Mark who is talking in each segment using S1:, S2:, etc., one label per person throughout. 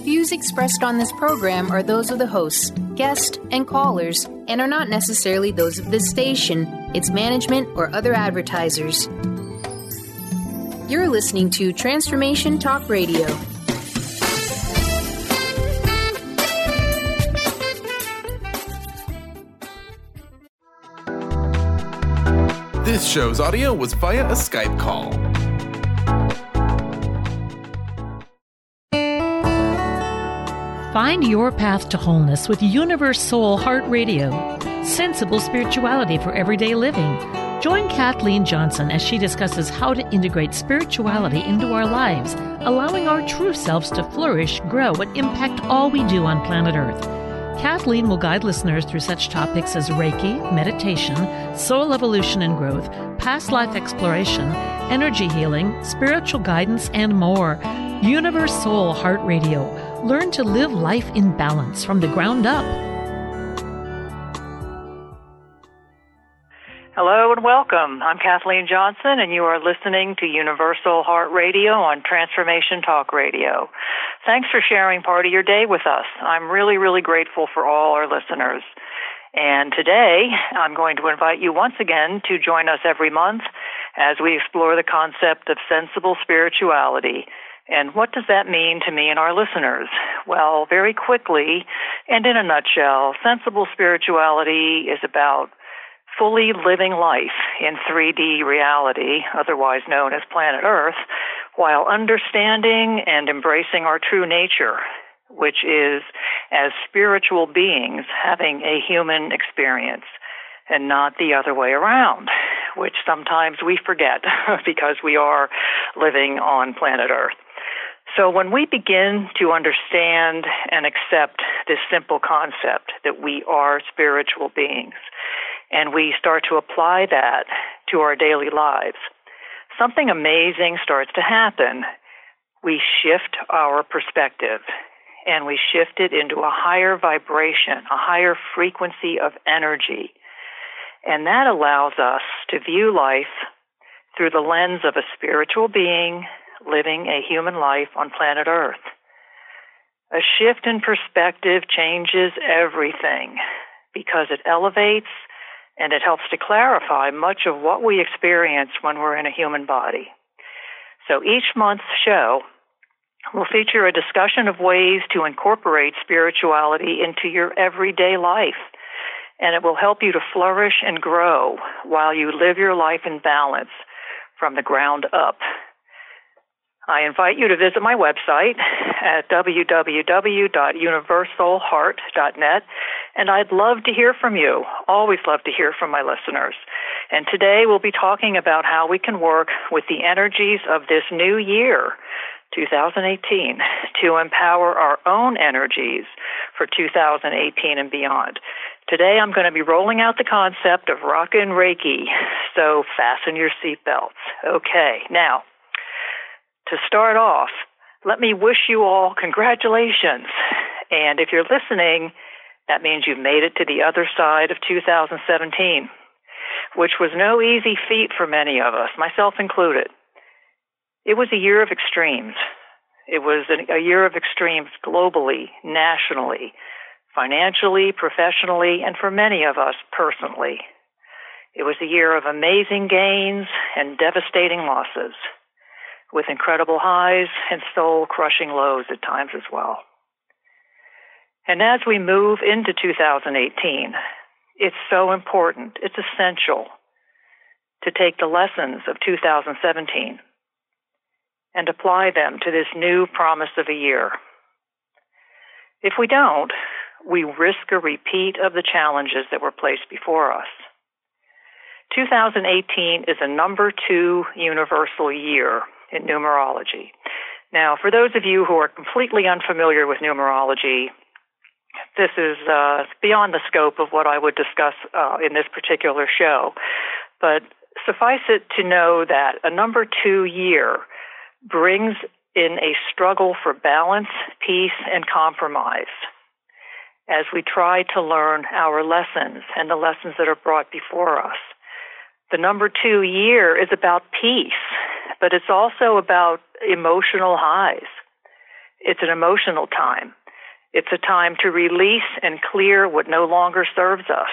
S1: views expressed on this program are those of the hosts, guests, and callers, and are not necessarily those of this station, its management, or other advertisers. You're listening to Transformation Talk Radio.
S2: This show's audio was via a Skype call.
S3: Find your path to wholeness with Universe Soul Heart Radio. Sensible spirituality for everyday living. Join Kathleen Johnson as she discusses how to integrate spirituality into our lives, allowing our true selves to flourish, grow, and impact all we do on planet Earth. Kathleen will guide listeners through such topics as Reiki, meditation, soul evolution and growth, past life exploration, energy healing, spiritual guidance, and more. Universe Soul Heart Radio. Learn to live life in balance from the ground up.
S4: Hello and welcome. I'm Kathleen Johnson, and you are listening to Universal Heart Radio on Transformation Talk Radio. Thanks for sharing part of your day with us. I'm really, really grateful for all our listeners. And today, I'm going to invite you once again to join us every month as we explore the concept of sensible spirituality. And what does that mean to me and our listeners? Well, very quickly, and in a nutshell, sensible spirituality is about fully living life in 3D reality, otherwise known as planet Earth, while understanding and embracing our true nature, which is as spiritual beings having a human experience and not the other way around, which sometimes we forget because we are living on planet Earth. So when we begin to understand and accept this simple concept that we are spiritual beings, and we start to apply that to our daily lives, something amazing starts to happen. We shift our perspective, and we shift it into a higher vibration, a higher frequency of energy. And that allows us to view life through the lens of a spiritual being living a human life on planet Earth. A shift in perspective changes everything because it elevates and it helps to clarify much of what we experience when we're in a human body. So each month's show will feature a discussion of ways to incorporate spirituality into your everyday life, and it will help you to flourish and grow while you live your life in balance from the ground up. I invite you to visit my website at www.universalheart.net, and I'd love to hear from you. Always love to hear from my listeners. And today we'll be talking about how we can work with the energies of this new year, 2018, to empower our own energies for 2018 and beyond. Today I'm going to be rolling out the concept of Rockin' Reiki, so fasten your seatbelts. Okay, now, to start off, let me wish you all congratulations. And if you're listening, that means you've made it to the other side of 2017, which was no easy feat for many of us, myself included. It was a year of extremes. It was a year of extremes globally, nationally, financially, professionally, and for many of us personally. It was a year of amazing gains and devastating losses, with incredible highs and soul-crushing lows at times as well. And as we move into 2018, it's so important, it's essential to take the lessons of 2017 and apply them to this new promise of a year. If we don't, we risk a repeat of the challenges that were placed before us. 2018 is a number 2 universal year in numerology. Now, for those of you who are completely unfamiliar with numerology, this is beyond the scope of what I would discuss in this particular show, but suffice it to know that a number 2 year brings in a struggle for balance, peace, and compromise as we try to learn our lessons and the lessons that are brought before us. The number 2 year is about peace, but it's also about emotional highs. It's an emotional time. It's a time to release and clear what no longer serves us.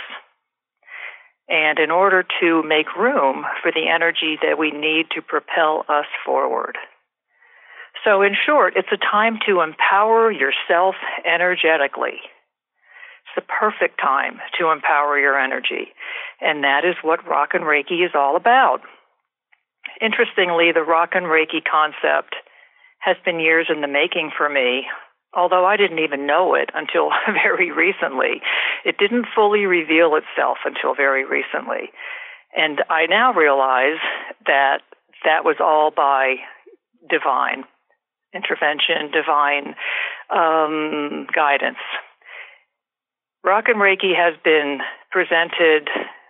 S4: And in order to make room for the energy that we need to propel us forward. So in short, it's a time to empower yourself energetically. It's the perfect time to empower your energy. And that is what Rock and Reiki is all about. Interestingly, the Rock and Reiki concept has been years in the making for me, although I didn't even know it until very recently. It didn't fully reveal itself until very recently. And I now realize that that was all by divine intervention, divine guidance. Rock and Reiki has been presented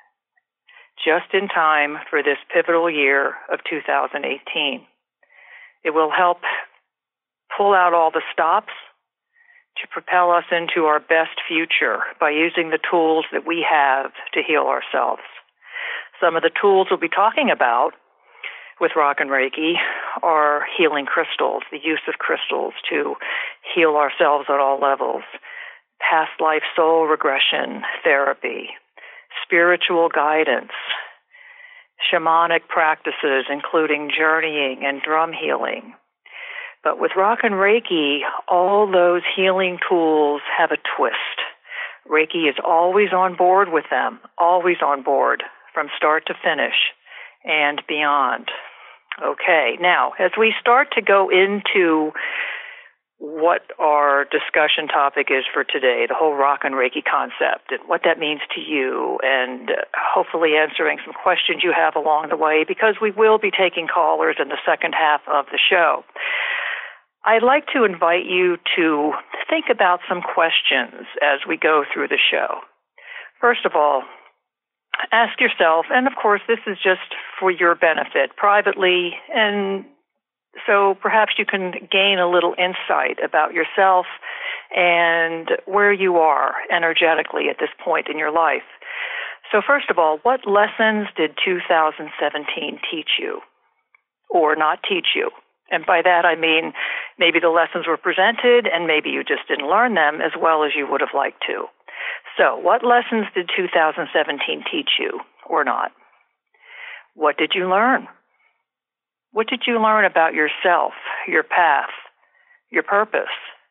S4: just in time for this pivotal year of 2018. It will help pull out all the stops to propel us into our best future by using the tools that we have to heal ourselves. Some of the tools we'll be talking about with Rock and Reiki are healing crystals, the use of crystals to heal ourselves at all levels, past life soul regression therapy, spiritual guidance, shamanic practices, including journeying and drum healing. But with Rock and Reiki, all those healing tools have a twist. Reiki is always on board with them, always on board from start to finish and beyond. Okay, now, as we start to go into what our discussion topic is for today, the whole Rock and Reiki concept and what that means to you, and hopefully answering some questions you have along the way, because we will be taking callers in the second half of the show. I'd like to invite you to think about some questions as we go through the show. First of all, ask yourself, and of course this is just for your benefit privately, and so perhaps you can gain a little insight about yourself and where you are energetically at this point in your life. So first of all, what lessons did 2017 teach you or not teach you? And by that I mean maybe the lessons were presented and maybe you just didn't learn them as well as you would have liked to. So what lessons did 2017 teach you or not? What did you learn? What did you learn about yourself, your path, your purpose?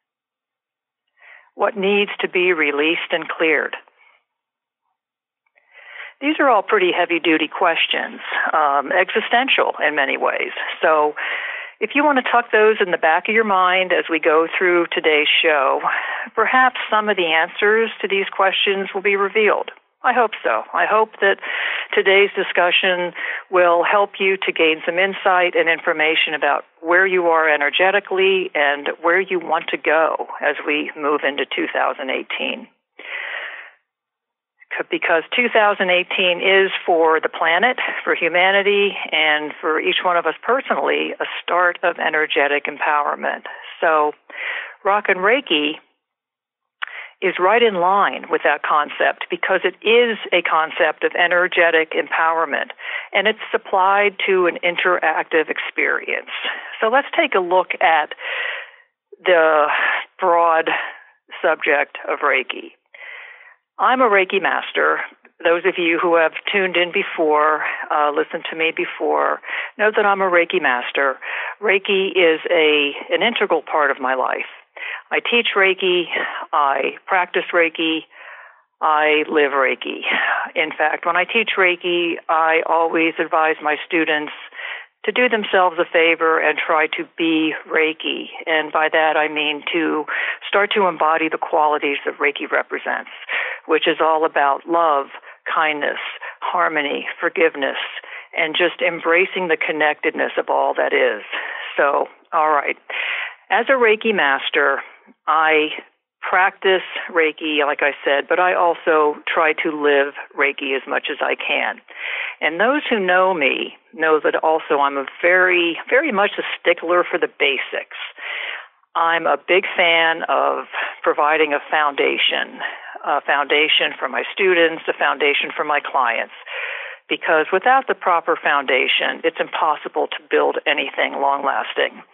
S4: What needs to be released and cleared? These are all pretty heavy-duty questions, existential in many ways. So if you want to tuck those in the back of your mind as we go through today's show, perhaps some of the answers to these questions will be revealed. I hope so. I hope that today's discussion will help you to gain some insight and information about where you are energetically and where you want to go as we move into 2018. Because 2018 is for the planet, for humanity, and for each one of us personally, a start of energetic empowerment. So Rock and Reiki is right in line with that concept because it is a concept of energetic empowerment, and it's applied to an interactive experience. So let's take a look at the broad subject of Reiki. I'm a Reiki master. Those of you who have tuned in before, listened to me before, know that I'm a Reiki master. Reiki is an integral part of my life. I teach Reiki, I practice Reiki, I live Reiki. In fact, when I teach Reiki, I always advise my students to do themselves a favor and try to be Reiki. And by that I mean to start to embody the qualities that Reiki represents, which is all about love, kindness, harmony, forgiveness, and just embracing the connectedness of all that is. So, all right. As a Reiki master, I practice Reiki, like I said, but I also try to live Reiki as much as I can. And those who know me know that also I'm a very, very much a stickler for the basics. I'm a big fan of providing a foundation for my students, a foundation for my clients. Because without the proper foundation, it's impossible to build anything long-lasting.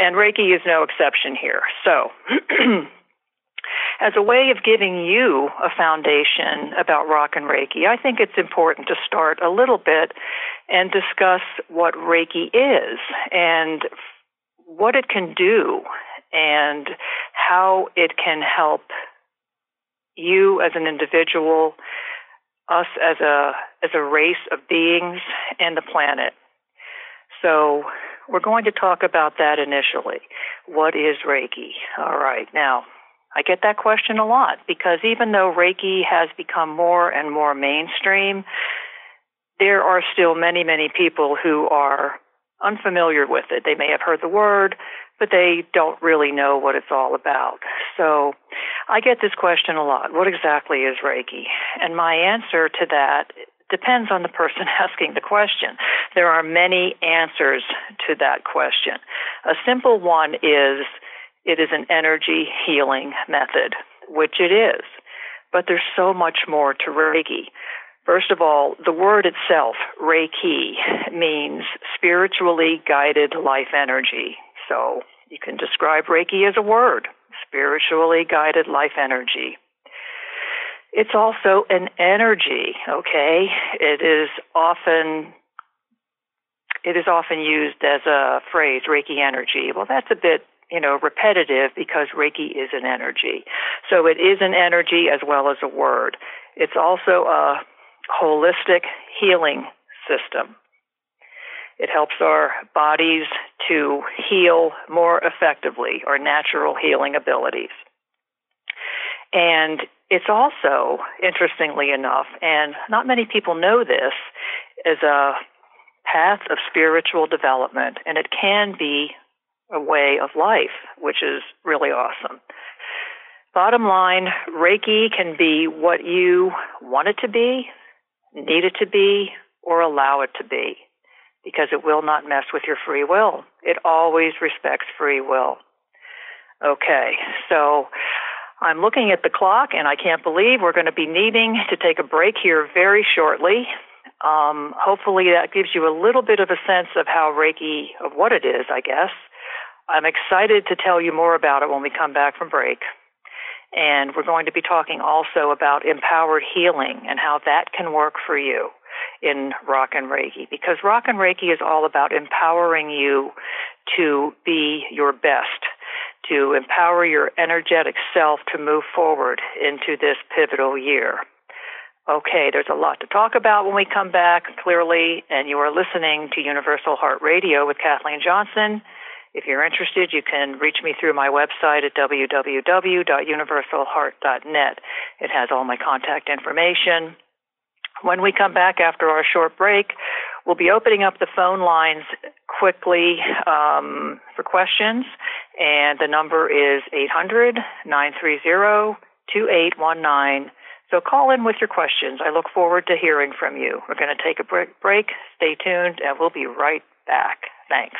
S4: And Reiki is no exception here. So, as a way of giving you a foundation about rock and Reiki, I think it's important to start a little bit and discuss what Reiki is and what it can do and how it can help you as an individual, us as a race of beings, and the planet. So we're going to talk about that initially. What is Reiki? All right. Now, I get that question a lot because even though Reiki has become more and more mainstream, there are still many, many people who are unfamiliar with it. They may have heard the word, but they don't really know what it's all about. So I get this question a lot. What exactly is Reiki? And my answer to that depends on the person asking the question. There are many answers to that question. A simple one is it is an energy healing method, which it is. But there's so much more to Reiki. First of all, the word itself, Reiki, means spiritually guided life energy. So you can describe Reiki as a word, spiritually guided life energy. It's also an energy, okay? It is often used as a phrase, Reiki energy. Well, that's a bit, repetitive because Reiki is an energy. So it is an energy as well as a word. It's also a holistic healing system. It helps our bodies to heal more effectively, our natural healing abilities. And it's also, interestingly enough, and not many people know this, is a path of spiritual development, and it can be a way of life, which is really awesome. Bottom line, Reiki can be what you want it to be, need it to be, or allow it to be, because it will not mess with your free will. It always respects free will. Okay, so I'm looking at the clock, and I can't believe we're going to be needing to take a break here very shortly. Hopefully that gives you a little bit of a sense of how Reiki, of what it is, I guess. I'm excited to tell you more about it when we come back from break. And we're going to be talking also about empowered healing and how that can work for you in Rock and Reiki, because Rock and Reiki is all about empowering you to be your best, to empower your energetic self to move forward into this pivotal year. Okay, there's a lot to talk about when we come back, clearly, and you are listening to Universal Heart Radio with Kathleen Johnson. If you're interested, you can reach me through my website at www.universalheart.net. It has all my contact information. When we come back after our short break, we'll be opening up the phone lines quickly for questions, and the number is 800-930-2819. So call in with your questions. I look forward to hearing from you. We're going to take a break. Stay tuned, and we'll be right back. Thanks.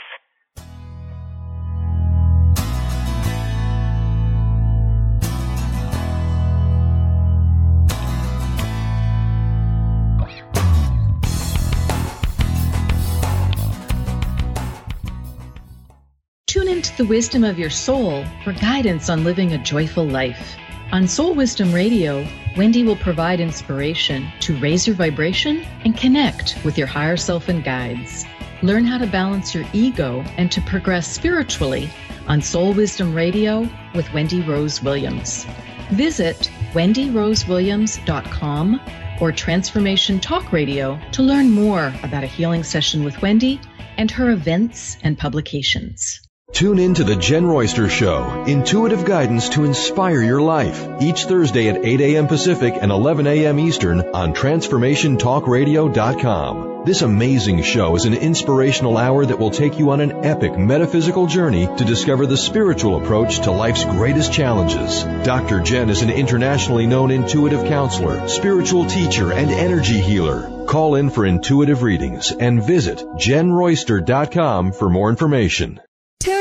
S5: Tune into the wisdom of your soul for guidance on living a joyful life. On Soul Wisdom Radio, Wendy will provide inspiration to raise your vibration and connect with your higher self and guides. Learn how to balance your ego and to progress spiritually on Soul Wisdom Radio with Wendy Rose Williams. Visit wendyrosewilliams.com or Transformation Talk Radio to learn more about a healing session with Wendy and her events and publications.
S6: Tune in to The Jen Royster Show, intuitive guidance to inspire your life, each Thursday at 8 a.m. Pacific and 11 a.m. Eastern on TransformationTalkRadio.com. This amazing show is an inspirational hour that will take you on an epic metaphysical journey to discover the spiritual approach to life's greatest challenges. Dr. Jen is an internationally known intuitive counselor, spiritual teacher, and energy healer. Call in for intuitive readings and visit JenRoyster.com for more information.
S7: Tune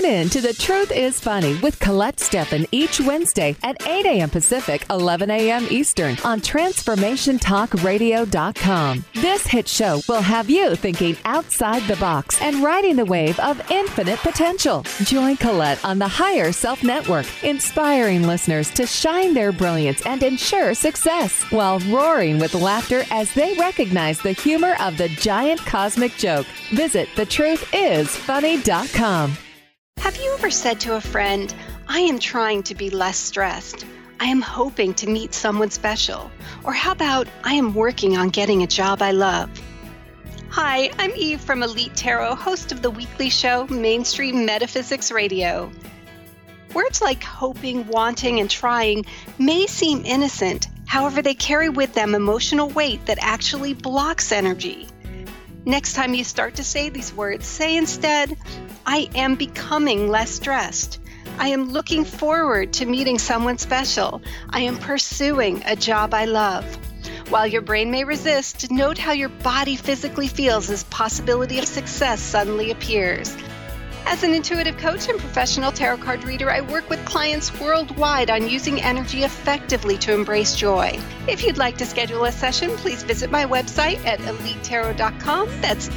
S7: in to The Truth is Funny with Colette Steffen each Wednesday at 8 a.m. Pacific, 11 a.m. Eastern on TransformationTalkRadio.com. This hit show will have you thinking outside the box and riding the wave of infinite potential. Join Colette on the Higher Self Network, inspiring listeners to shine their brilliance and ensure success while roaring with laughter as they recognize the humor of the giant cosmic joke. Visit thetruthисfunny.com.
S8: Have you ever said to a friend, I am trying to be less stressed. I am hoping to meet someone special. Or how about, I am working on getting a job I love. Hi, I'm Eve from Elite Tarot, host of the weekly show Mainstream Metaphysics Radio. Words like hoping, wanting, and trying may seem innocent. However, they carry with them emotional weight that actually blocks energy. Next time you start to say these words, say instead, I am becoming less stressed. I am looking forward to meeting someone special. I am pursuing a job I love. While your brain may resist, note how your body physically feels as possibility of success suddenly appears. As an intuitive coach and professional tarot card reader, I work with clients worldwide on using energy effectively to embrace joy. If you'd like to schedule a session, please visit my website at elitetarot.com. That's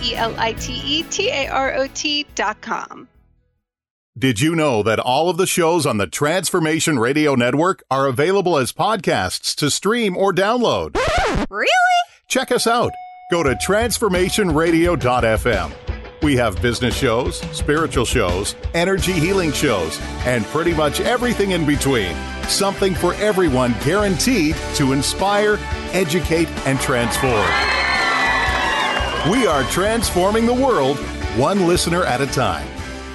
S8: ELITETAROT.com.
S9: Did you know that all of the shows on the Transformation Radio Network are available as podcasts to stream or download?
S10: Really?
S9: Check us out. Go to transformationradio.fm. We have business shows, spiritual shows, energy healing shows, and pretty much everything in between. Something for everyone, guaranteed to inspire, educate, and transform. We are transforming the world, one listener at a time.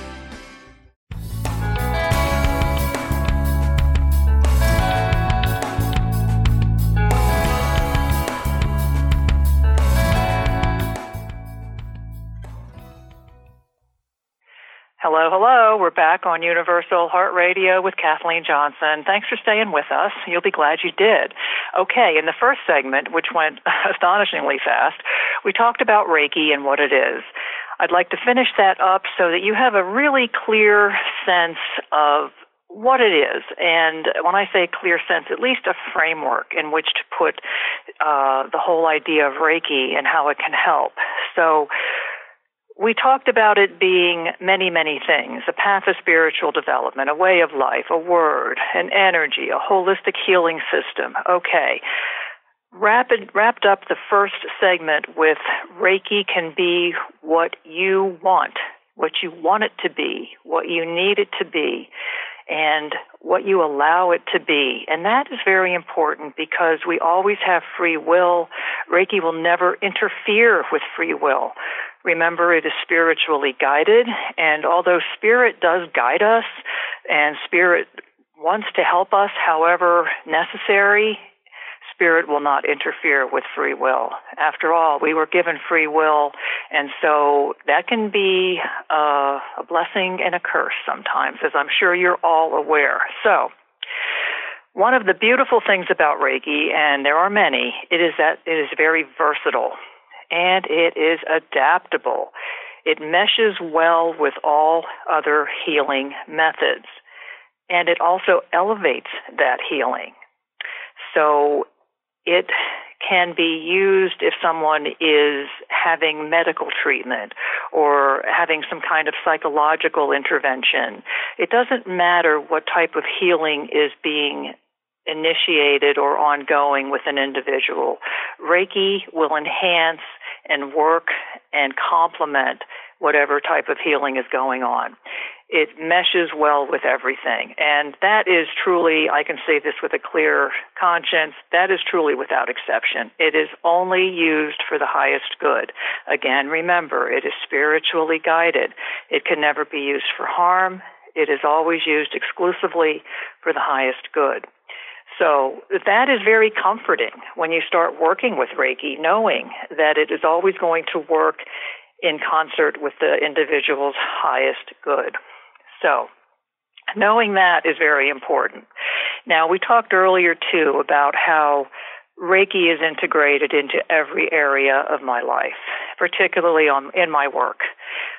S4: Hello. We're back on Universal Heart Radio with Kathleen Johnson. Thanks for staying with us. You'll be glad you did. Okay, in the first segment, which went astonishingly fast, we talked about Reiki and what it is. I'd like to finish that up so that you have a really clear sense of what it is. And when I say clear sense, at least a framework in which to put the whole idea of Reiki and how it can help. So we talked about it being many, many things, a path of spiritual development, a way of life, a word, an energy, a holistic healing system. Okay. Wrapped up the first segment with Reiki can be what you want it to be, what you need it to be, and what you allow it to be. And that is very important because we always have free will. Reiki will never interfere with free will. Remember, it is spiritually guided, and although Spirit does guide us, and Spirit wants to help us however necessary, Spirit will not interfere with free will. After all, we were given free will, and so that can be a blessing and a curse sometimes, as I'm sure you're all aware. So, one of the beautiful things about Reiki, and there are many, it is that it is very versatile. And it is adaptable. It meshes well with all other healing methods. And it also elevates that healing. So it can be used if someone is having medical treatment or having some kind of psychological intervention. It doesn't matter what type of healing is being initiated or ongoing with an individual. Reiki will enhance and work and complement whatever type of healing is going on. It meshes well with everything. And that is truly, I can say this with a clear conscience, that is truly without exception. It is only used for the highest good. Again, remember, it is spiritually guided. It can never be used for harm. It is always used exclusively for the highest good. So that is very comforting when you start working with Reiki, knowing that it is always going to work in concert with the individual's highest good. So knowing that is very important. Now, we talked earlier, too, about how Reiki is integrated into every area of my life, particularly in my work.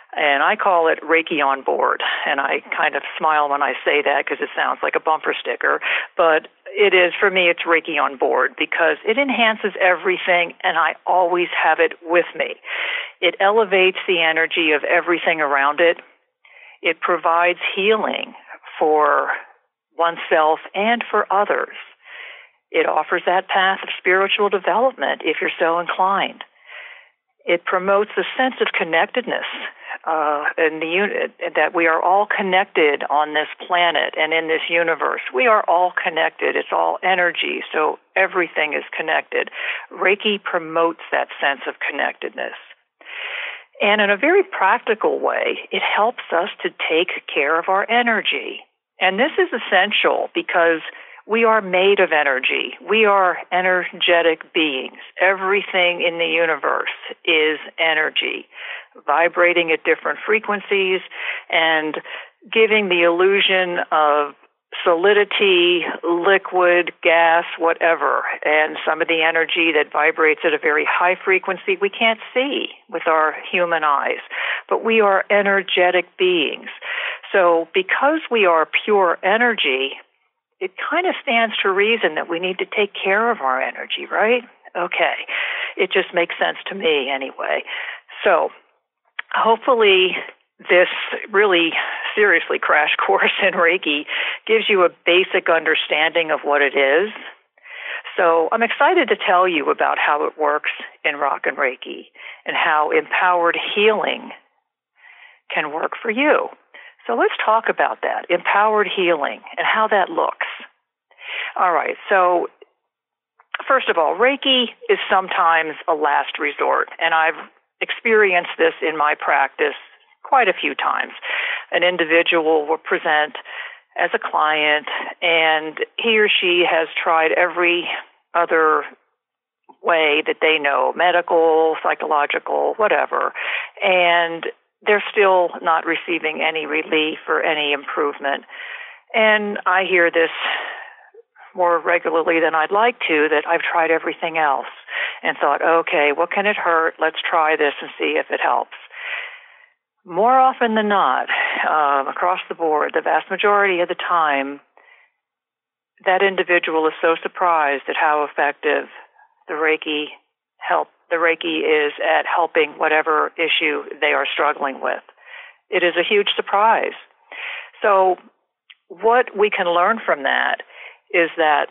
S4: And I call it Reiki on Board. And I kind of smile when I say that because it sounds like a bumper sticker. But it is, for me, it's Reiki on Board because it enhances everything, and I always have it with me. It elevates the energy of everything around it. It provides healing for oneself and for others. It offers that path of spiritual development if you're so inclined. It promotes a sense of connectedness in the unit, that we are all connected on this planet and in this universe. We are all connected. It's all energy, so everything is connected. Reiki promotes that sense of connectedness. And in a very practical way, it helps us to take care of our energy. And this is essential because we are made of energy. We are energetic beings. Everything in the universe is energy, vibrating at different frequencies and giving the illusion of solidity, liquid, gas, whatever. And some of the energy that vibrates at a very high frequency we can't see with our human eyes, but we are energetic beings. So because we are pure energy, it kind of stands to reason that we need to take care of our energy, right? Okay. It just makes sense to me anyway. So hopefully this really seriously crash course in Reiki gives you a basic understanding of what it is. So I'm excited to tell you about how it works in Rock and Reiki and how empowered healing can work for you. So let's talk about that, empowered healing, and how that looks. All right, so first of all, Reiki is sometimes a last resort, and I've experienced this in my practice quite a few times. An individual will present as a client, and he or she has tried every other way that they know, medical, psychological, whatever, and they're still not receiving any relief or any improvement. And I hear this more regularly than I'd like to, that I've tried everything else and thought, okay, what can it hurt? Let's try this and see if it helps. More often than not, across the board, the vast majority of the time, that individual is so surprised at how effective the Reiki is at helping whatever issue they are struggling with. It is a huge surprise. So what we can learn from that is that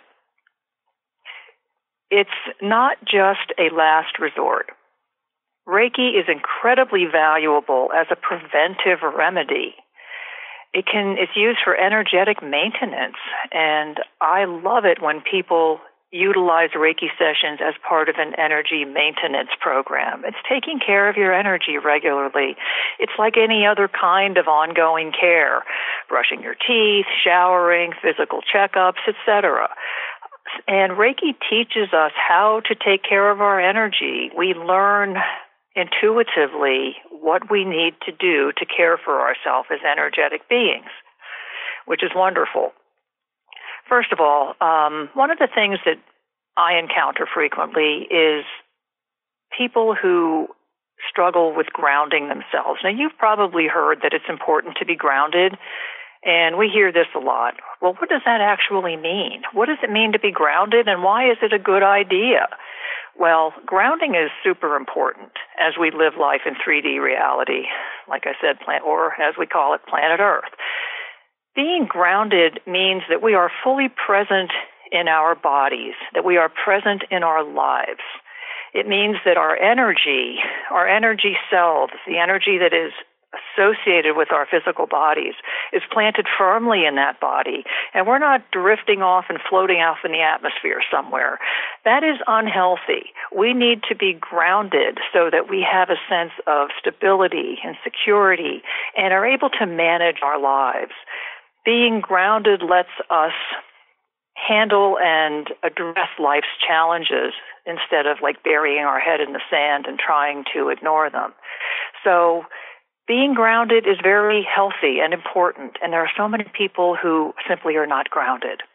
S4: it's not just a last resort. Reiki is incredibly valuable as a preventive remedy. It's used for energetic maintenance, and I love it when people utilize Reiki sessions as part of an energy maintenance program. It's taking care of your energy regularly. It's like any other kind of ongoing care, brushing your teeth, showering, physical checkups, etc. And Reiki teaches us how to take care of our energy. We learn intuitively what we need to do to care for ourselves as energetic beings, which is wonderful. First of all, one of the things that I encounter frequently is people who struggle with grounding themselves. Now, you've probably heard that it's important to be grounded, and we hear this a lot. Well, what does that actually mean? What does it mean to be grounded, and why is it a good idea? Well, grounding is super important as we live life in 3D reality, like I said, or as we call it, planet Earth. Being grounded means that we are fully present in our bodies, that we are present in our lives. It means that our energy cells, the energy that is associated with our physical bodies, is planted firmly in that body, and we're not drifting off and floating off in the atmosphere somewhere. That is unhealthy. We need to be grounded so that we have a sense of stability and security and are able to manage our lives. Being grounded lets us handle and address life's challenges instead of like burying our head in the sand and trying to ignore them. So being grounded is very healthy and important, and there are so many people who simply are not grounded.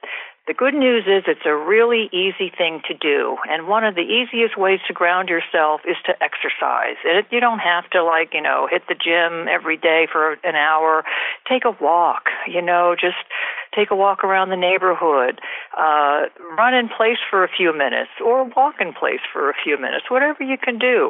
S4: The good news is it's a really easy thing to do, and one of the easiest ways to ground yourself is to exercise. You don't have to, hit the gym every day for an hour. Take a walk, just take a walk around the neighborhood, run in place for a few minutes, or walk in place for a few minutes, whatever you can do.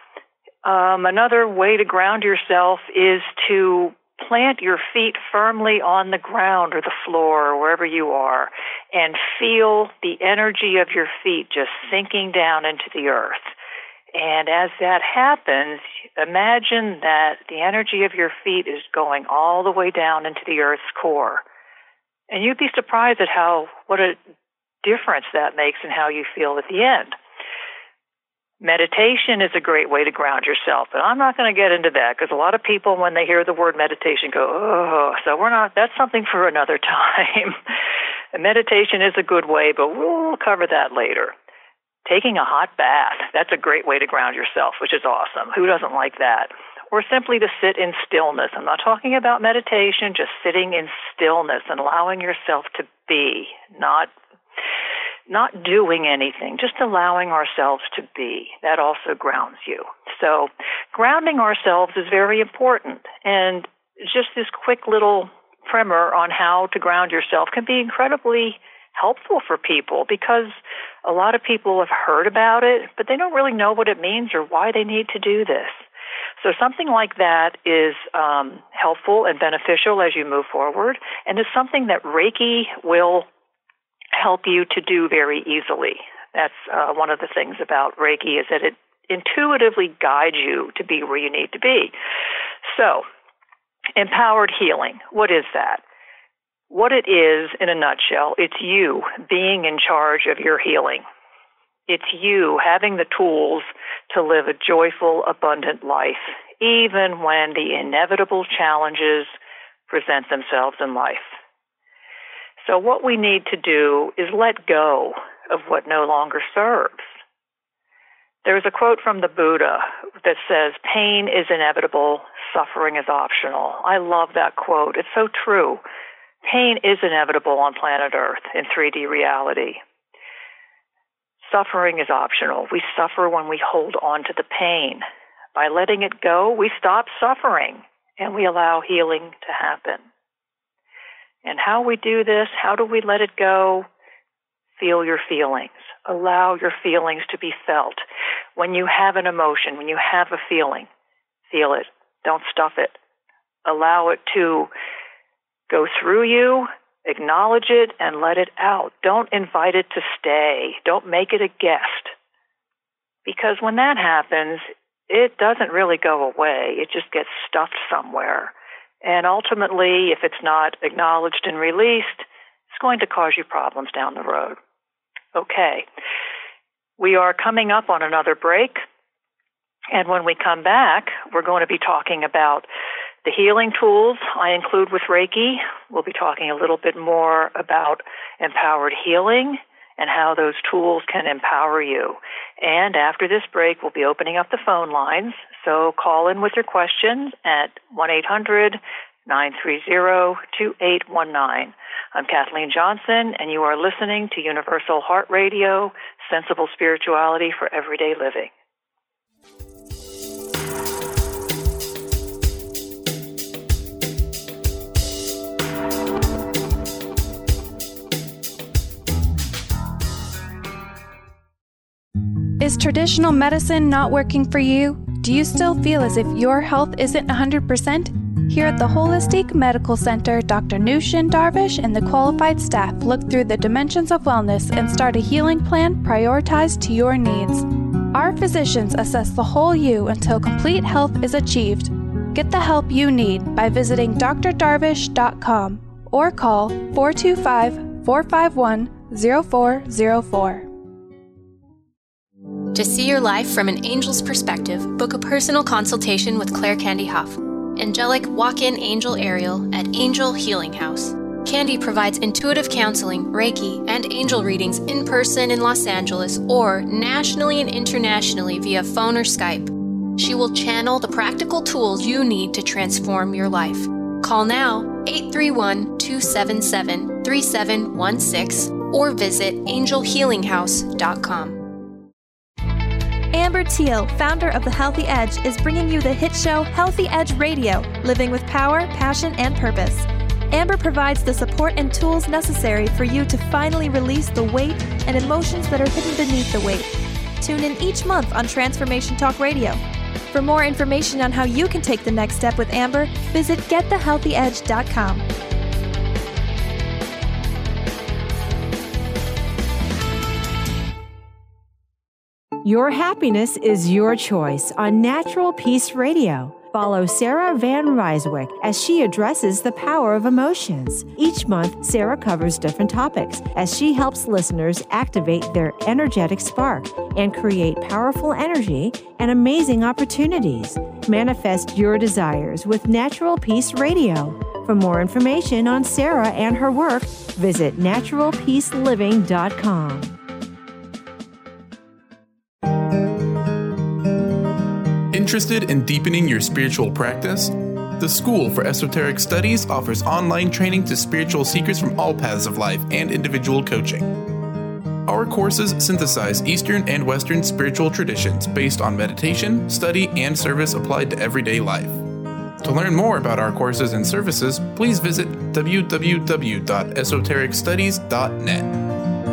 S4: Another way to ground yourself is to plant your feet firmly on the ground or the floor or wherever you are and feel the energy of your feet just sinking down into the earth. And as that happens, imagine that the energy of your feet is going all the way down into the earth's core. And you'd be surprised at what a difference that makes in how you feel at the end. Meditation is a great way to ground yourself, and I'm not going to get into that because a lot of people, when they hear the word meditation, go, oh, so that's something for another time. Meditation is a good way, but we'll cover that later. Taking a hot bath, that's a great way to ground yourself, which is awesome. Who doesn't like that? Or simply to sit in stillness. I'm not talking about meditation, just sitting in stillness and allowing yourself to be, not doing anything, just allowing ourselves to be. That also grounds you. So grounding ourselves is very important. And just this quick little primer on how to ground yourself can be incredibly helpful for people because a lot of people have heard about it, but they don't really know what it means or why they need to do this. So something like that is helpful and beneficial as you move forward, and it's something that Reiki will help you to do very easily. That's one of the things about Reiki is that it intuitively guides you to be where you need to be. So, empowered healing, what is that? What it is, in a nutshell, it's you being in charge of your healing. It's you having the tools to live a joyful, abundant life, even when the inevitable challenges present themselves in life. So what we need to do is let go of what no longer serves. There's a quote from the Buddha that says, pain is inevitable, suffering is optional. I love that quote. It's so true. Pain is inevitable on planet Earth in 3D reality. Suffering is optional. We suffer when we hold on to the pain. By letting it go, we stop suffering and we allow healing to happen. And how we do this, how do we let it go? Feel your feelings. Allow your feelings to be felt. When you have an emotion, when you have a feeling, feel it. Don't stuff it. Allow it to go through you, acknowledge it, and let it out. Don't invite it to stay. Don't make it a guest. Because when that happens, it doesn't really go away. It just gets stuffed somewhere. And ultimately, if it's not acknowledged and released, it's going to cause you problems down the road. Okay. We are coming up on another break. And when we come back, we're going to be talking about the healing tools I include with Reiki. We'll be talking a little bit more about empowered healing and how those tools can empower you. And after this break, we'll be opening up the phone lines. So call in with your questions at 1-800-930-2819. I'm Kathleen Johnson, and you are listening to Universal Heart Radio, Sensible Spirituality for Everyday Living.
S10: Is traditional medicine not working for you? Do you still feel as if your health isn't 100%? Here at the Holistic Medical Center, Dr. Nushin Darvish and the qualified staff look through the dimensions of wellness and start a healing plan prioritized to your needs. Our physicians assess the whole you until complete health is achieved. Get the help you need by visiting drdarvish.com or call 425-451-0404.
S11: To see your life from an angel's perspective, book a personal consultation with Claire Candy Huff, angelic walk-in angel Ariel at Angel Healing House. Candy provides intuitive counseling, Reiki, and angel readings in person in Los Angeles or nationally and internationally via phone or Skype. She will channel the practical tools you need to transform your life. Call now, 831-277-3716 or visit angelhealinghouse.com.
S12: Amber Teal, founder of The Healthy Edge, is bringing you the hit show Healthy Edge Radio, living with power, passion, and purpose. Amber provides the support and tools necessary for you to finally release the weight and emotions that are hidden beneath the weight. Tune in each month on Transformation Talk Radio. For more information on how you can take the next step with Amber, visit getthehealthyedge.com.
S13: Your happiness is your choice on Natural Peace Radio. Follow Sarah Van Ryswick as she addresses the power of emotions. Each month, Sarah covers different topics as she helps listeners activate their energetic spark and create powerful energy and amazing opportunities. Manifest your desires with Natural Peace Radio. For more information on Sarah and her work, visit naturalpeaceliving.com.
S2: Interested in deepening your spiritual practice? The School for Esoteric Studies offers online training to spiritual seekers from all paths of life and individual coaching. Our courses synthesize Eastern and Western spiritual traditions based on meditation, study, and service applied to everyday life. To learn more about our courses and services, please visit www.esotericstudies.net.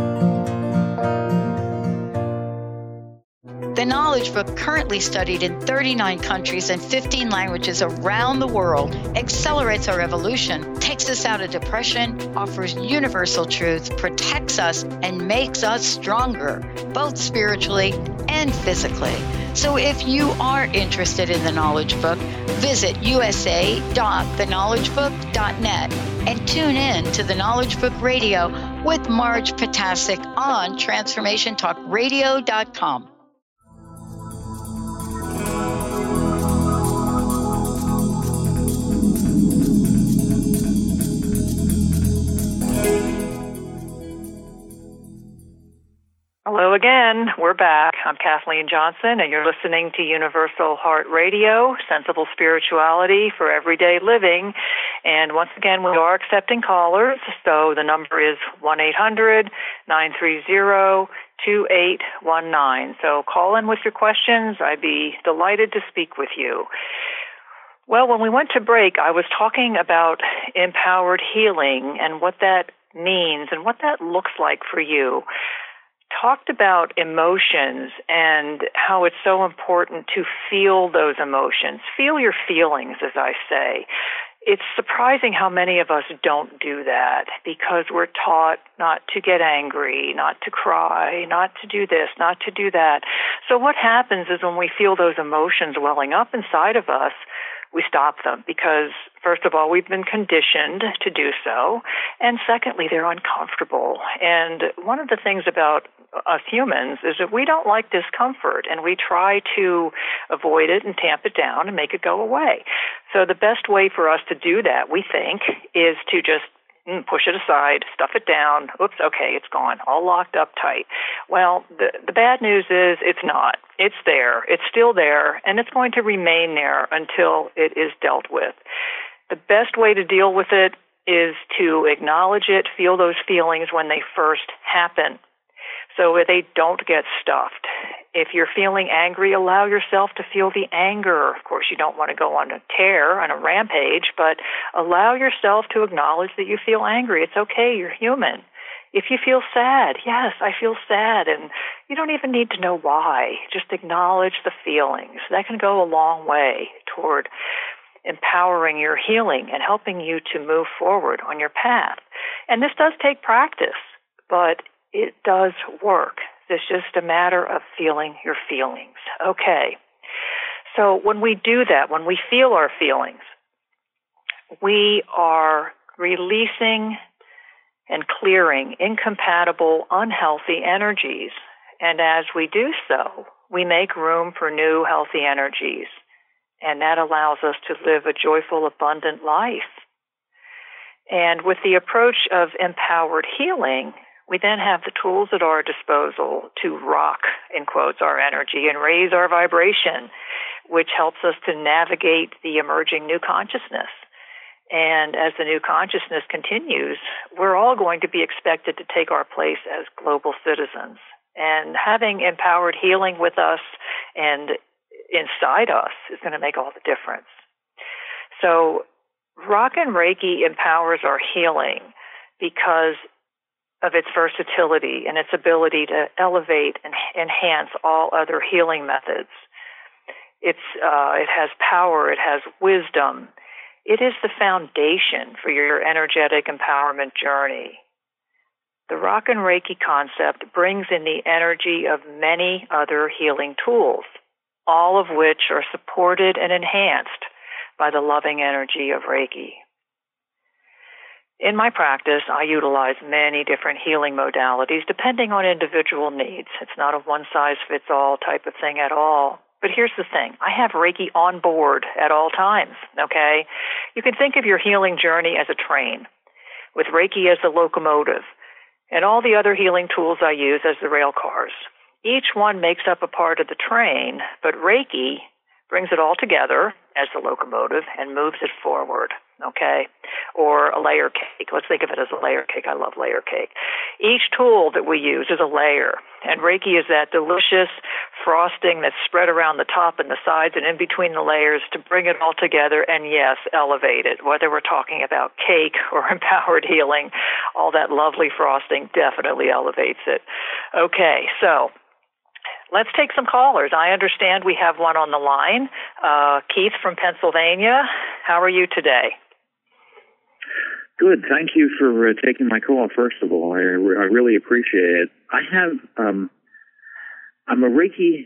S14: The Knowledge Book, currently studied in 39 countries and 15 languages around the world, accelerates our evolution, takes us out of depression, offers universal truth, protects us, and makes us stronger, both spiritually and physically. So if you are interested in the Knowledge Book, visit usa.theknowledgebook.net and tune in to the Knowledge Book Radio with Marge Potasic on TransformationTalkRadio.com.
S4: Hello again. We're back. I'm Kathleen Johnson, and you're listening to Universal Heart Radio, sensible spirituality for everyday living. And once again, we are accepting callers, so the number is 1-800-930-2819. So call in with your questions. I'd be delighted to speak with you. Well, when we went to break, I was talking about empowered healing and what that means and what that looks like for you. Talked about emotions and how it's so important to feel those emotions. Feel your feelings, as I say. It's surprising how many of us don't do that because we're taught not to get angry, not to cry, not to do this, not to do that. So what happens is when we feel those emotions welling up inside of us, we stop them because, first of all, we've been conditioned to do so, and secondly, they're uncomfortable. And one of the things about us humans is that we don't like discomfort, and we try to avoid it and tamp it down and make it go away. So the best way for us to do that, we think, is to just push it aside, stuff it down. Oops, okay, it's gone, all locked up tight. Well, the bad news is it's not. It's there. It's still there, and it's going to remain there until it is dealt with. The best way to deal with it is to acknowledge it, feel those feelings when they first happen, so they don't get stuffed. If you're feeling angry, allow yourself to feel the anger. Of course, you don't want to go on a tear, on a rampage, but allow yourself to acknowledge that you feel angry. It's okay, you're human. If you feel sad, yes, I feel sad, and you don't even need to know why. Just acknowledge the feelings. That can go a long way toward empowering your healing and helping you to move forward on your path. And this does take practice, but it does work. It's just a matter of feeling your feelings. Okay. So when we do that, when we feel our feelings, we are releasing and clearing incompatible, unhealthy energies. And as we do so, we make room for new, healthy energies. And that allows us to live a joyful, abundant life. And with the approach of empowered healing, we then have the tools at our disposal to rock, in quotes, our energy and raise our vibration, which helps us to navigate the emerging new consciousness. And as the new consciousness continues, we're all going to be expected to take our place as global citizens. And having empowered healing with us and inside us is going to make all the difference. So Rock and Reiki empowers our healing because of its versatility and its ability to elevate and enhance all other healing methods. It has power, it has wisdom. It is the foundation for your energetic empowerment journey. The Rock and Reiki concept brings in the energy of many other healing tools, all of which are supported and enhanced by the loving energy of Reiki. In my practice, I utilize many different healing modalities depending on individual needs. It's not a one-size-fits-all type of thing at all. But here's the thing. I have Reiki on board at all times, okay? You can think of your healing journey as a train, with Reiki as the locomotive, and all the other healing tools I use as the rail cars. Each one makes up a part of the train, but Reiki brings it all together as the locomotive and moves it forward, okay? Or a layer cake. Let's think of it as a layer cake. I love layer cake. Each tool that we use is a layer, and Reiki is that delicious frosting that's spread around the top and the sides and in between the layers to bring it all together and, yes, elevate it. Whether we're talking about cake or empowered healing, all that lovely frosting definitely elevates it. Okay, so let's take some callers. I understand we have one on the line. Keith from Pennsylvania, how are you today?
S15: Good. Thank you for taking my call, first of all. I really appreciate it. I'm a Reiki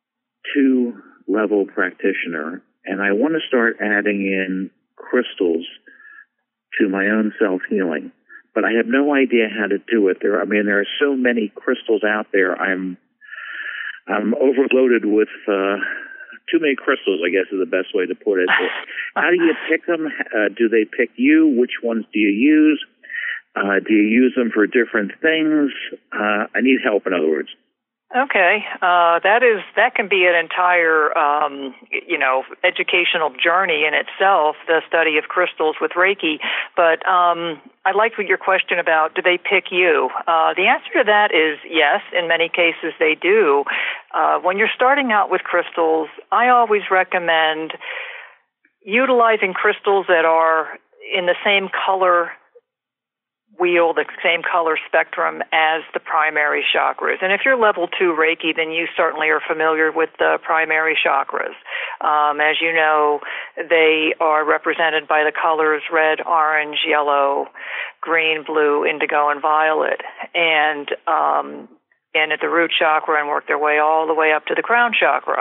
S15: 2 level practitioner, and I want to start adding in crystals to my own self-healing, but I have no idea how to do it. There are so many crystals out there. I'm overloaded with too many crystals, I guess is the best way to put it. How do you pick them? Do they pick you? Which ones do you use? Do you use them for different things? I need help, in other words.
S4: Okay, that can be an entire educational journey in itself, the study of crystals with Reiki. But I liked your question about, do they pick you? The answer to that is yes. In many cases, they do. When you're starting out with crystals, I always recommend utilizing crystals that are in the same color wheel, the same color spectrum as the primary chakras. And if you're level 2 Reiki, then you certainly are familiar with the primary chakras. As you know, they are represented by the colors red, orange, yellow, green, blue, indigo, and violet. And at the root chakra and work their way all the way up to the crown chakra.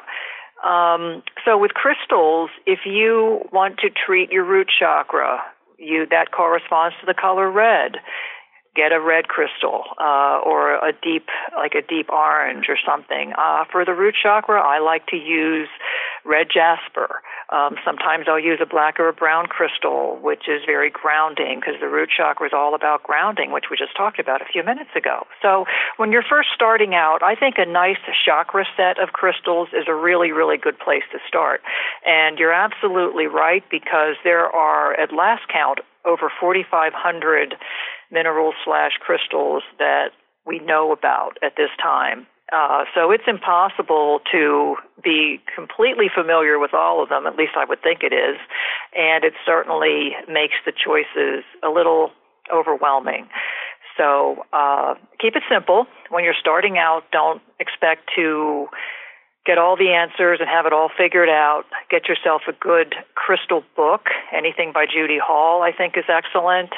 S4: So with crystals, if you want to treat your root chakra, that corresponds to the color red. Get a red crystal or a deep orange or something. For the root chakra, I like to use red jasper. Sometimes I'll use a black or a brown crystal, which is very grounding because the root chakra is all about grounding, which we just talked about a few minutes ago. So when you're first starting out, I think a nice chakra set of crystals is a really, really good place to start. And you're absolutely right, because there are, at last count, over 4,500 minerals/crystals that we know about at this time. So it's impossible to be completely familiar with all of them, at least I would think it is, and it certainly makes the choices a little overwhelming. So keep it simple. When you're starting out, don't expect to get all the answers and have it all figured out. Get yourself a good crystal book. Anything by Judy Hall, I think, is excellent.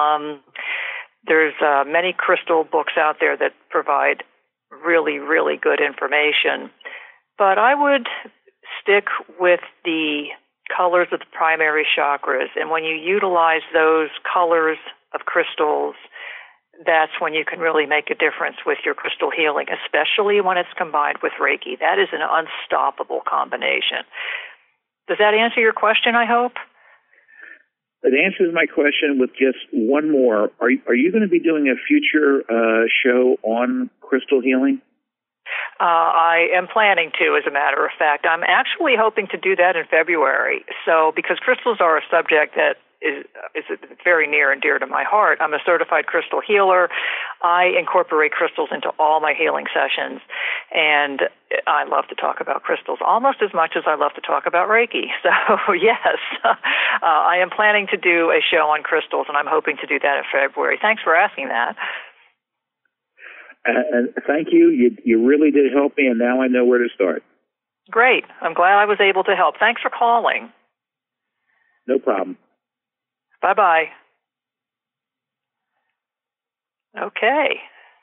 S4: There's many crystal books out there that provide really, really good information. But I would stick with the colors of the primary chakras. And when you utilize those colors of crystals, that's when you can really make a difference with your crystal healing, especially when it's combined with Reiki. That is an unstoppable combination. Does that answer your question, I hope?
S15: It answers my question with just one more. Are you going to be doing a future show on crystal healing?
S4: I am planning to, as a matter of fact. I'm actually hoping to do that in February. So, because crystals are a subject that is very near and dear to my heart. I'm a certified crystal healer. I incorporate crystals into all my healing sessions, and I love to talk about crystals almost as much as I love to talk about Reiki. So, yes, I am planning to do a show on crystals, and I'm hoping to do that in February. Thanks for asking that.
S15: Thank you. You really did help me, and now I know where to start.
S4: Great. I'm glad I was able to help. Thanks for calling.
S15: No problem.
S4: Bye-bye. Okay.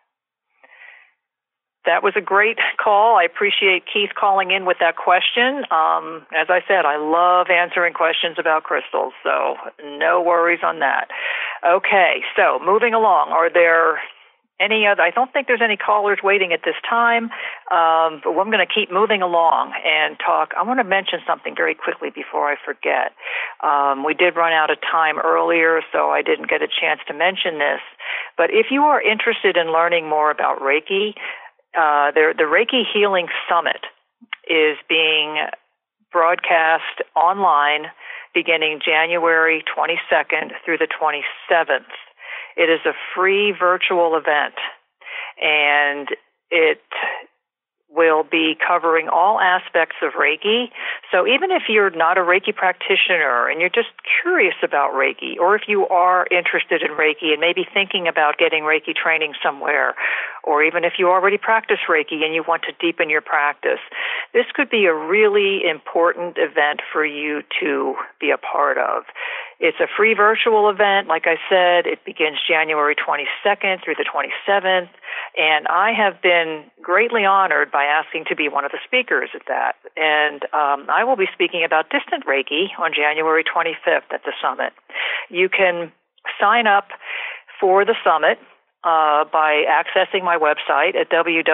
S4: That was a great call. I appreciate Keith calling in with that question. As I said, I love answering questions about crystals, so no worries on that. Okay, so moving along, are there any other? I don't think there's any callers waiting at this time, but I'm going to keep moving along and talk. I want to mention something very quickly before I forget. We did run out of time earlier, so I didn't get a chance to mention this. But if you are interested in learning more about Reiki, the Reiki Healing Summit is being broadcast online beginning January 22nd through the 27th. It is a free virtual event, and it will be covering all aspects of Reiki. So even if you're not a Reiki practitioner and you're just curious about Reiki, or if you are interested in Reiki and maybe thinking about getting Reiki training somewhere, or even if you already practice Reiki and you want to deepen your practice, this could be a really important event for you to be a part of. It's a free virtual event. Like I said, it begins January 22nd through the 27th, and I have been greatly honored by asking to be one of the speakers at that. And I will be speaking about distant Reiki on January 25th at the summit. You can sign up for the summit by accessing my website at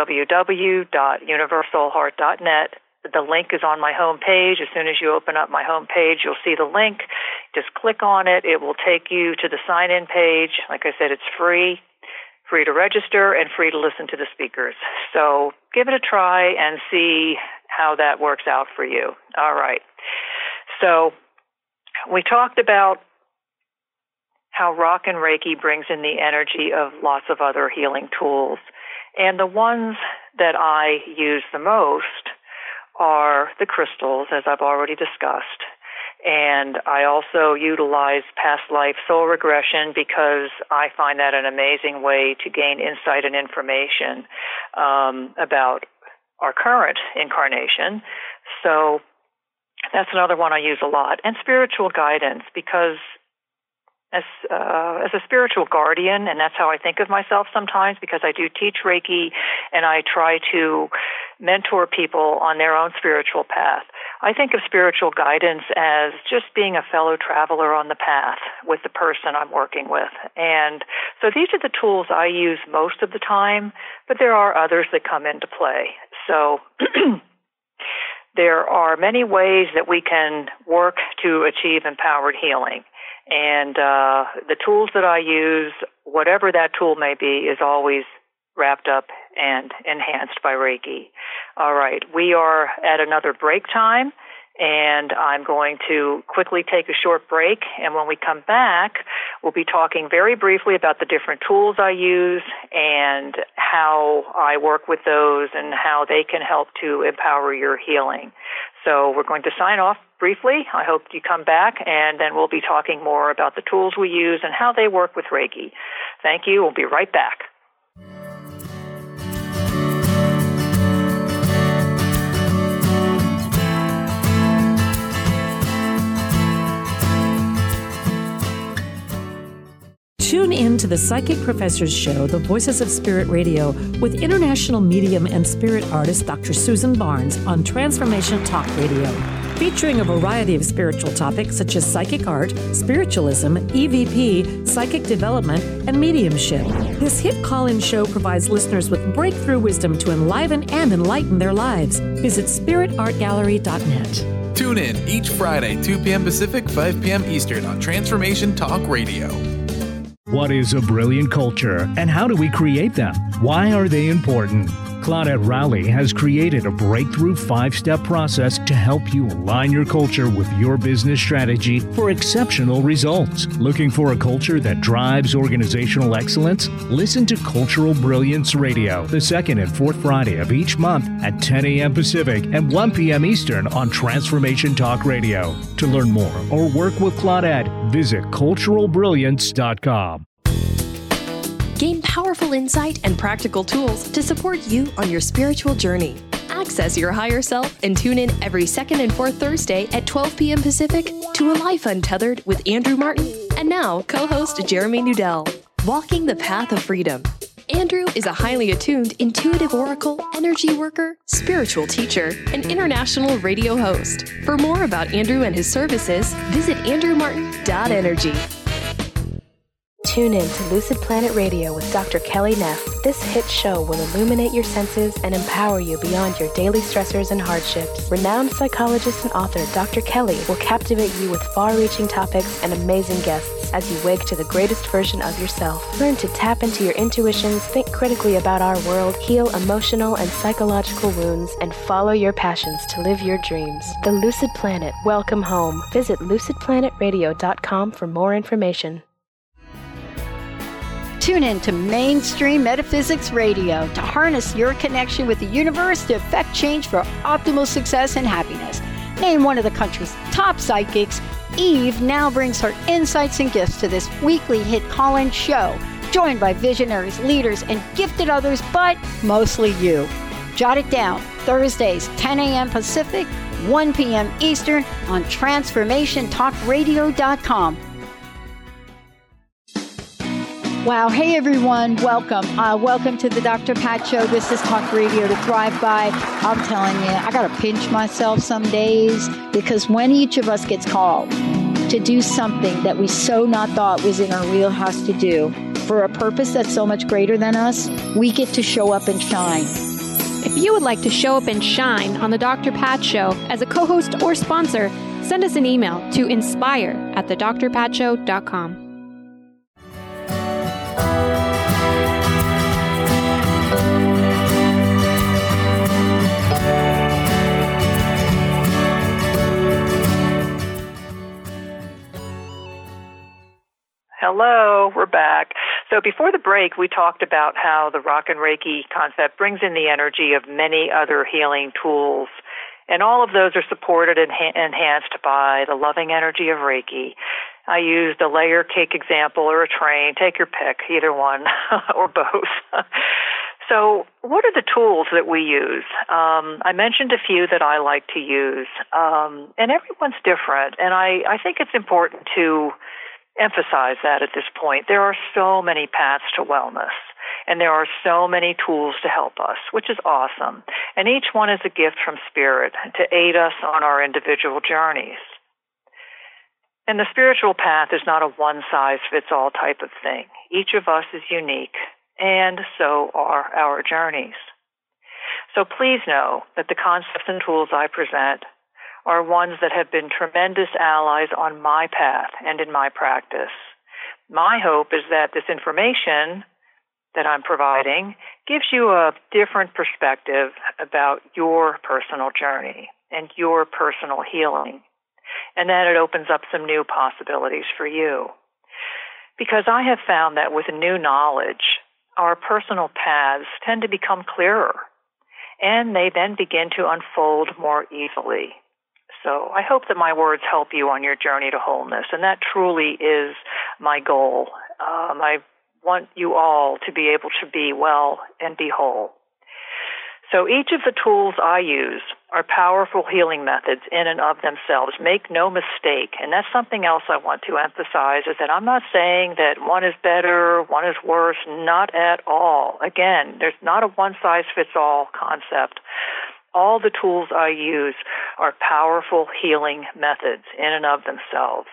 S4: www.universalheart.net. The link is on my home page. As soon as you open up my home page, you'll see the link. Just click on it. It will take you to the sign-in page. Like I said, it's free to register and free to listen to the speakers. So give it a try and see how that works out for you. All right. So we talked about how Rock and Reiki brings in the energy of lots of other healing tools. And the ones that I use the most are the crystals, as I've already discussed. And I also utilize past life soul regression because I find that an amazing way to gain insight and information about our current incarnation. So that's another one I use a lot. And spiritual guidance, because as a spiritual guardian, and that's how I think of myself sometimes, because I do teach Reiki and I try to mentor people on their own spiritual path. I think of spiritual guidance as just being a fellow traveler on the path with the person I'm working with. And so these are the tools I use most of the time, but there are others that come into play. So there are many ways that we can work to achieve empowered healing. And the tools that I use, whatever that tool may be, is always wrapped up and enhanced by Reiki. All right, we are at another break time, and I'm going to quickly take a short break. And when we come back, we'll be talking very briefly about the different tools I use and how I work with those and how they can help to empower your healing. So we're going to sign off briefly. I hope you come back, and then we'll be talking more about the tools we use and how they work with Reiki. Thank you. We'll be right back.
S3: Tune in to the Psychic Professors Show, The Voices of Spirit Radio, with international medium and spirit artist Dr. Susan Barnes on Transformation Talk Radio, featuring a variety of spiritual topics such as psychic art, spiritualism, EVP, psychic development, and mediumship. This hit call-in show provides listeners with breakthrough wisdom to enliven and enlighten their lives. Visit spiritartgallery.net.
S2: Tune in each Friday, 2 p.m. Pacific, 5 p.m. Eastern on Transformation Talk Radio.
S16: What is a brilliant culture, and how do we create them? Why are they important? Claudette Rowley has created a breakthrough 5-step process to help you align your culture with your business strategy for exceptional results. Looking for a culture that drives organizational excellence? Listen to Cultural Brilliance Radio, the second and fourth Friday of each month at 10 a.m. Pacific and 1 p.m. Eastern on Transformation Talk Radio. To learn more or work with Claudette, visit culturalbrilliance.com.
S17: Gain powerful insight and practical tools to support you on your spiritual journey. Access your higher self and tune in every second and fourth Thursday at 12 p.m. Pacific to A Life Untethered with Andrew Martin and now co-host Jeremy Nudell. Walking the Path of Freedom. Andrew is a highly attuned, intuitive oracle, energy worker, spiritual teacher, and international radio host. For more about Andrew and his services, visit andrewmartin.energy.
S11: Tune in to Lucid Planet Radio with Dr. Kelly Neff. This hit show will illuminate your senses and empower you beyond your daily stressors and hardships. Renowned psychologist and author Dr. Kelly will captivate you with far-reaching topics and amazing guests as you wake to the greatest version of yourself. Learn to tap into your intuitions, think critically about our world, heal emotional and psychological wounds, and follow your passions to live your dreams. The Lucid Planet. Welcome home. Visit lucidplanetradio.com for more information.
S18: Tune in to Mainstream Metaphysics Radio to harness your connection with the universe to effect change for optimal success and happiness. Named one of the country's top psychics, Eve now brings her insights and gifts to this weekly hit call-in show, joined by visionaries, leaders, and gifted others, but mostly you. Jot it down, Thursdays, 10 a.m. Pacific, 1 p.m. Eastern on TransformationTalkRadio.com. Wow. Hey, everyone. Welcome. Welcome to the Dr. Pat Show. This is Talk Radio to Thrive By. I'm telling you, I got to pinch myself some days because when each of us gets called to do something that we so not thought was in our wheelhouse to do for a purpose that's so much greater than us, we get to show up and shine.
S19: If you would like to show up and shine on the Dr. Pat Show as a co-host or sponsor, send us an email to inspire@thedrpatshow.com.
S4: Hello, we're back. So before the break, we talked about how the Rock and Reiki concept brings in the energy of many other healing tools. And all of those are supported and enhanced by the loving energy of Reiki. I used a layer cake example or a train. Take your pick, either one or both. So what are the tools that we use? I mentioned a few that I like to use, and everyone's different. And I think it's important to emphasize that at this point. There are so many paths to wellness, and there are so many tools to help us, which is awesome. And each one is a gift from Spirit to aid us on our individual journeys. And the spiritual path is not a one-size-fits-all type of thing. Each of us is unique, and so are our journeys. So please know that the concepts and tools I present are ones that have been tremendous allies on my path and in my practice. My hope is that this information that I'm providing gives you a different perspective about your personal journey and your personal healing, and that it opens up some new possibilities for you. Because I have found that with new knowledge, our personal paths tend to become clearer, and they then begin to unfold more easily. So I hope that my words help you on your journey to wholeness, and that truly is my goal. I want you all to be able to be well and be whole. So each of the tools I use are powerful healing methods in and of themselves. Make no mistake, and that's something else I want to emphasize, is that I'm not saying that one is better, one is worse, not at all. Again, there's not a one-size-fits-all concept. All the tools I use are powerful healing methods in and of themselves.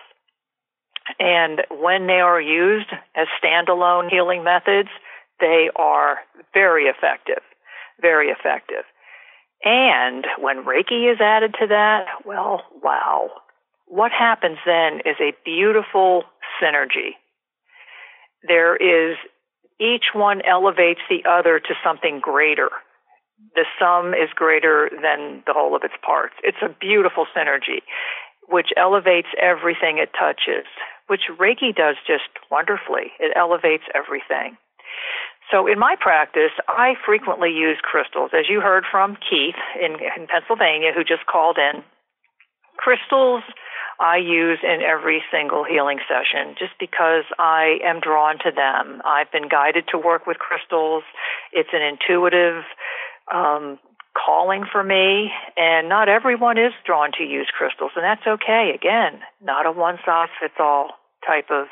S4: And when they are used as standalone healing methods, they are very effective, very effective. And when Reiki is added to that, well, wow. What happens then is a beautiful synergy. there is, each one elevates the other to something greater. The sum is greater than the whole of its parts. It's a beautiful synergy, which elevates everything it touches, which Reiki does just wonderfully. It elevates everything. So in my practice, I frequently use crystals. As you heard from Keith in Pennsylvania, who just called in, crystals I use in every single healing session just because I am drawn to them. I've been guided to work with crystals. It's an intuitive calling for me, and not everyone is drawn to use crystals, and that's okay. Again, not a one-size-fits-all type of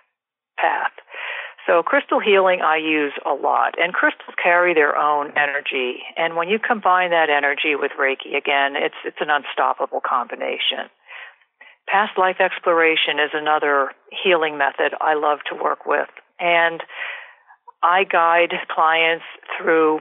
S4: path. So crystal healing I use a lot, and crystals carry their own energy, and when you combine that energy with Reiki, again, it's an unstoppable combination. Past life exploration is another healing method I love to work with, and I guide clients through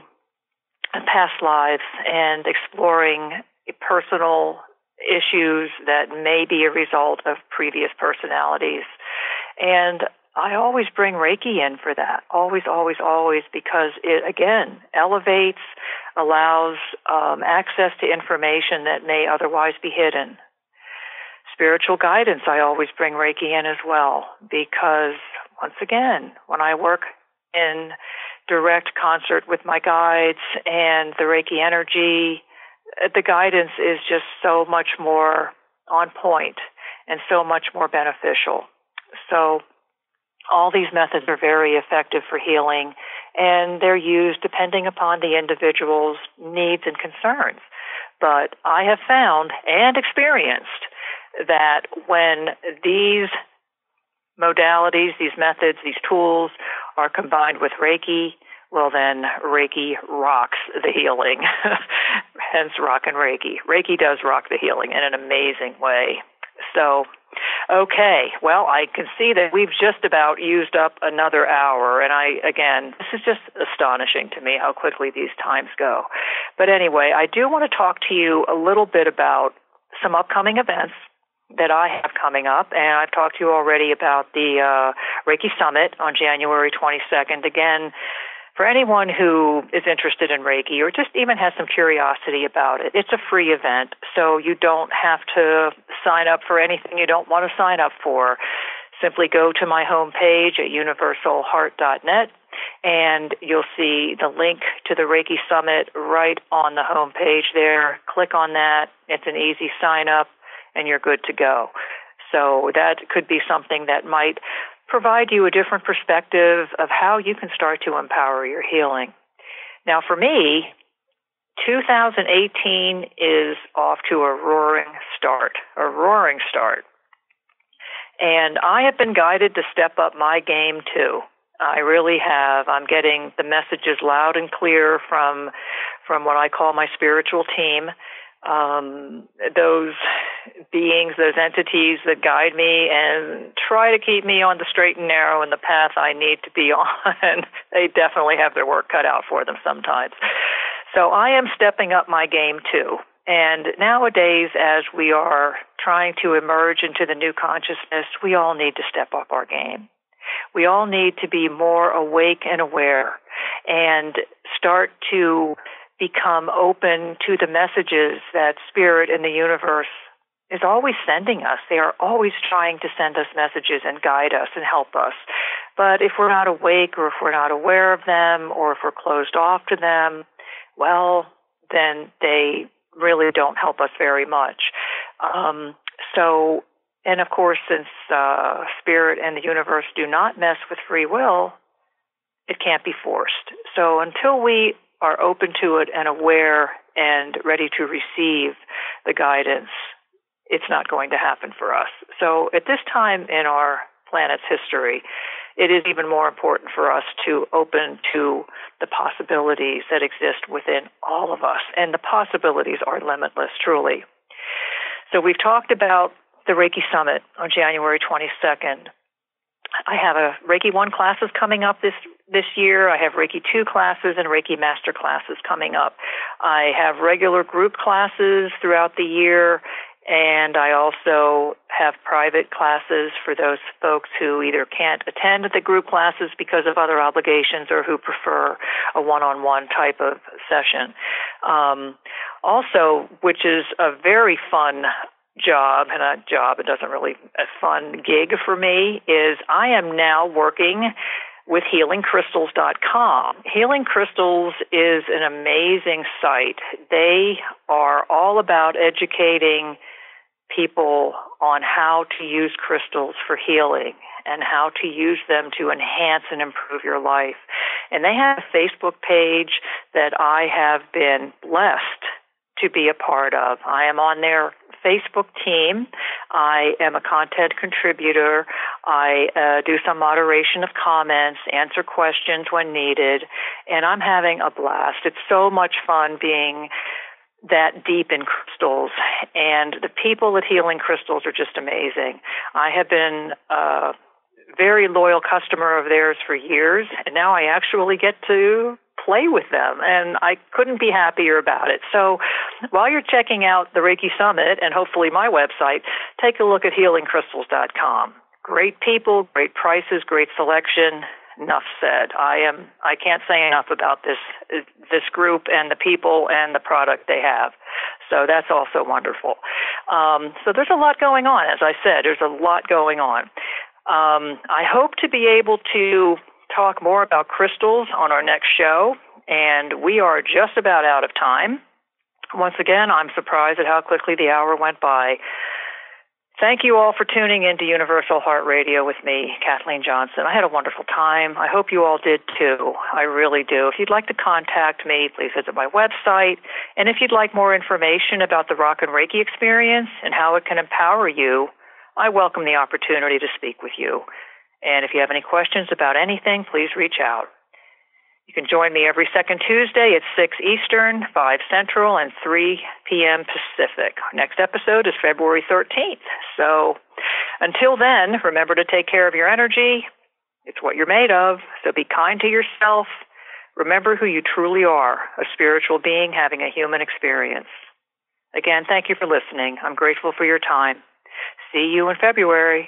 S4: past lives and exploring personal issues that may be a result of previous personalities. And I always bring Reiki in for that, always, always, always, because it, again, elevates, allows access to information that may otherwise be hidden. Spiritual guidance, I always bring Reiki in as well, because, once again, when I work in direct concert with my guides and the Reiki energy, the guidance is just so much more on point and so much more beneficial. So all these methods are very effective for healing, and they're used depending upon the individual's needs and concerns. But I have found and experienced that when these modalities, these methods, these tools are combined with Reiki, well then Reiki rocks the healing. Hence Rock and Reiki. Reiki does rock the healing in an amazing way. So, okay, well, I can see that we've just about used up another hour, and this is just astonishing to me how quickly these times go. But anyway, I do want to talk to you a little bit about some upcoming events that I have coming up, and I've talked to you already about the Reiki Summit on January 22nd. Again, for anyone who is interested in Reiki or just even has some curiosity about it, it's a free event, so you don't have to sign up for anything you don't want to sign up for. Simply go to my homepage at universalheart.net, and you'll see the link to the Reiki Summit right on the homepage there. Click on that. It's an easy sign-up, and you're good to go. So that could be something that might provide you a different perspective of how you can start to empower your healing. Now, for me, 2018 is off to a roaring start. And I have been guided to step up my game, too. I really have. I'm getting the messages loud and clear from what I call my spiritual team. Those beings, those entities that guide me and try to keep me on the straight and narrow in the path I need to be on. They definitely have their work cut out for them sometimes. So I am stepping up my game too. And nowadays, as we are trying to emerge into the new consciousness, we all need to step up our game. We all need to be more awake and aware and start to become open to the messages that Spirit and the universe is always sending us. They are always trying to send us messages and guide us and help us. But if we're not awake, or if we're not aware of them, or if we're closed off to them, well, then they really don't help us very much. And of course, since Spirit and the universe do not mess with free will, it can't be forced. So until we are open to it and aware and ready to receive the guidance, it's not going to happen for us. So at this time in our planet's history, it is even more important for us to open to the possibilities that exist within all of us. And the possibilities are limitless, truly. So we've talked about the Reiki Summit on January 22nd. I have a Reiki 1 classes coming up this year. I have Reiki 2 classes and Reiki Master classes coming up. I have regular group classes throughout the year, And I also have private classes for those folks who either can't attend the group classes because of other obligations or who prefer a one-on-one type of session. Also, which is a very fun job, and a job, it doesn't really a fun gig for me, is I am now working with HealingCrystals.com. Healing Crystals is an amazing site. They are all about educating people on how to use crystals for healing and how to use them to enhance and improve your life. And they have a Facebook page that I have been blessed to be a part of. I am on their Facebook team. I am a content contributor. I do some moderation of comments, answer questions when needed, and I'm having a blast. It's so much fun being that deep in crystals, and the people at Healing Crystals are just amazing. I have been a very loyal customer of theirs for years, and now I actually get to play with them, and I couldn't be happier about it. So while you're checking out the Reiki Summit and hopefully my website, take a look at HealingCrystals.com. Great people, great prices, great selection. Enough said. I can't say enough about this group and the people and the product they have. So that's also wonderful. So there's a lot going on. As I said, there's a lot going on. I hope to be able to talk more about crystals on our next show, and we are just about out of time. Once again, I'm surprised at how quickly the hour went by. Thank you all for tuning in to Universal Heart Radio with me, Kathleen Johnson. I had a wonderful time. I hope you all did too. I really do. If you'd like to contact me, please visit my website. And if you'd like more information about the Rock and Reiki experience and how it can empower you, I welcome the opportunity to speak with you. And if you have any questions about anything, please reach out. You can join me every second Tuesday at 6 Eastern, 5 Central, and 3 p.m. Pacific. Our next episode is February 13th. So until then, remember to take care of your energy. It's what you're made of, so be kind to yourself. Remember who you truly are, a spiritual being having a human experience. Again, thank you for listening. I'm grateful for your time. See you in February.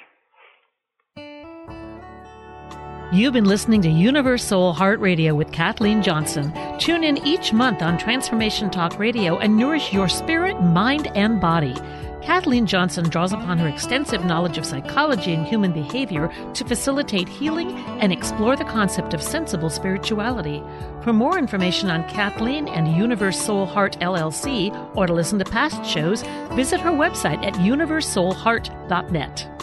S3: You've been listening to Universal Heart Radio with Kathleen Johnson. Tune in each month on Transformation Talk Radio and nourish your spirit, mind, and body. Kathleen Johnson draws upon her extensive knowledge of psychology and human behavior to facilitate healing and explore the concept of sensible spirituality. For more information on Kathleen and Universe Soul Heart LLC, or to listen to past shows, visit her website at universesoulheart.net.